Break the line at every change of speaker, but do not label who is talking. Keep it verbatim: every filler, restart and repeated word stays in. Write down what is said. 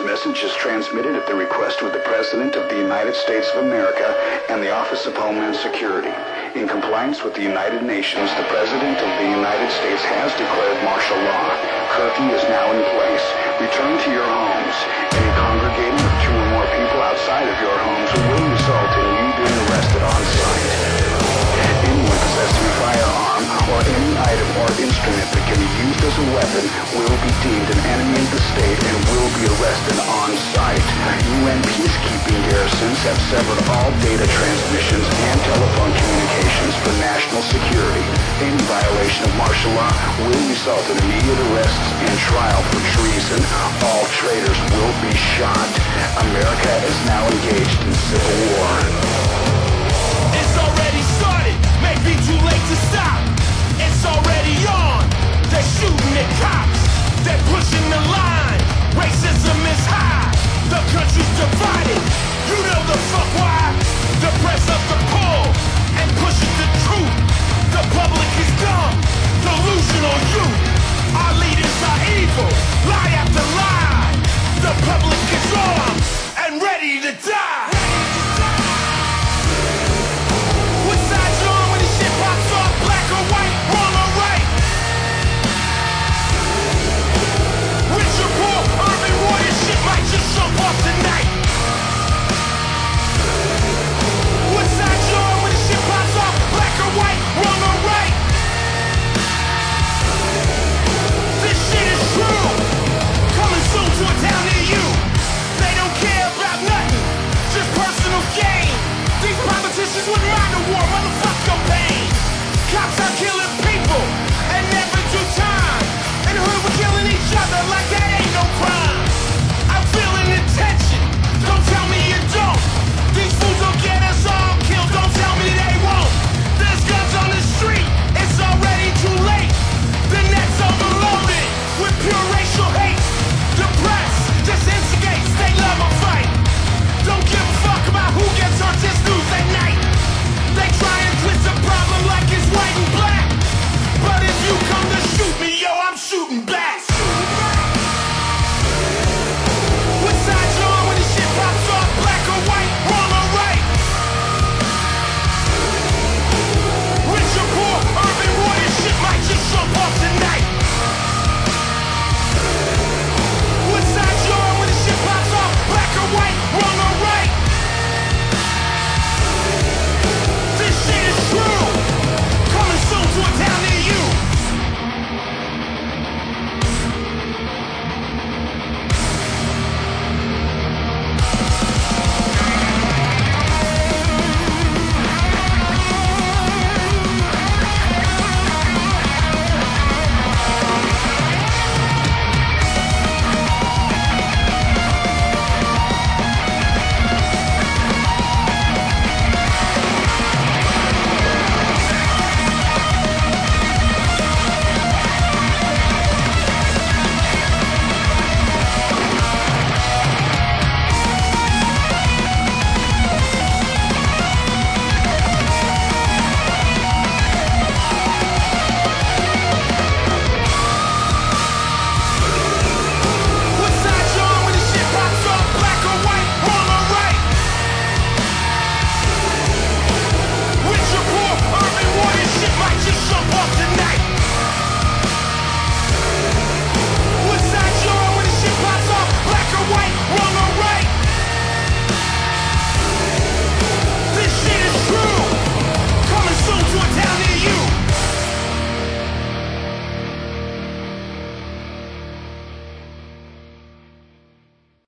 message is transmitted at the request of the President of the United States of America and the Office of Homeland Security. In compliance with the United Nations, the President of the United States has declared martial law. Curfew is now in place. Return to your homes. Any congregating of two or more people outside of your homes will result in you being arrested on site. Anyone possessing a firearm or any item or instrument that can be used as a weapon will be deemed an enemy of the state and will be arrested on site. U N peacekeeping garrisons have severed all data transmissions and telephone communications for national security. Any violation of martial law will result in immediate arrests and trial for treason. All traitors will be shot. America is now engaged in civil war.
It's already started, may be too late to stop.